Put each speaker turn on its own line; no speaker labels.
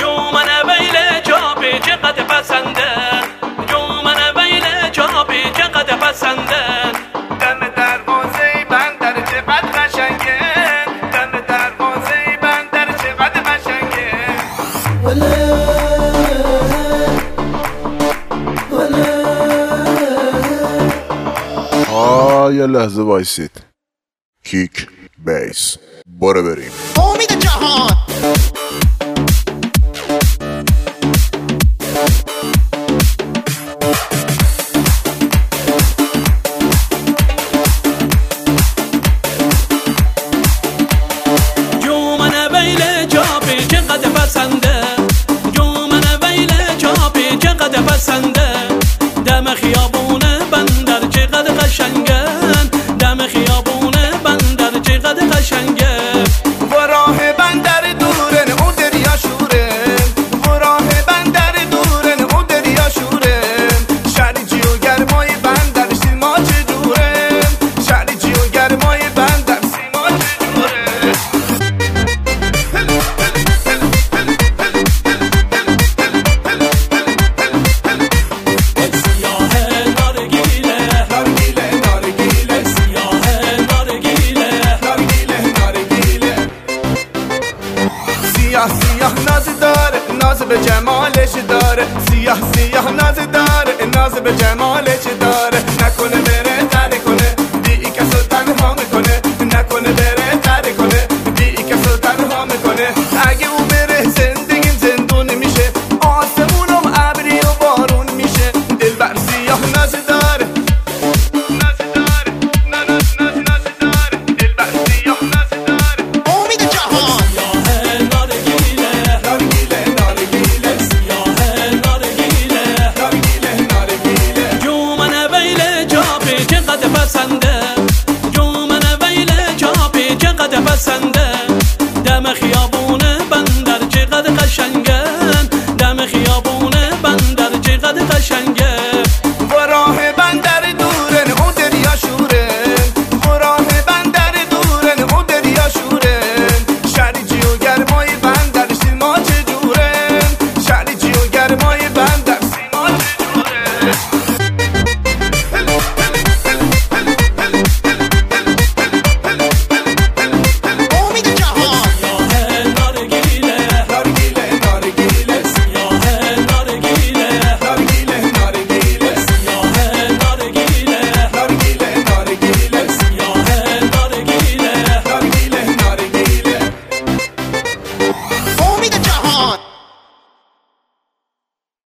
جومن ویل جابی چقدر پسنده، جومن ویل جابی چقدر پسنده.
دم دروازه بندر چقدر قشنگه، دم دروازه بندر چقدر قشنگه.
یه لحظه وایسید. کیک بیس برو بریم.
امید جهان
جومن ویل جابی چقدر پسنده، جومن ویل جابی چقدر پسنده. دم خیابون بندر چقدر قشنگه، دم خیابون بندر چقدر قشنگه.
و راه بندر دورن او دریا شورن، و راه بندر دورن او دریا شورن. شرجی و گرمای بندر سیما چجورن، شرجی و گرمای بندر سیما چجورن. سیاه ناز داره، ناز به جمالش داره، سیاه ناز داره، ناز به جمالش داره.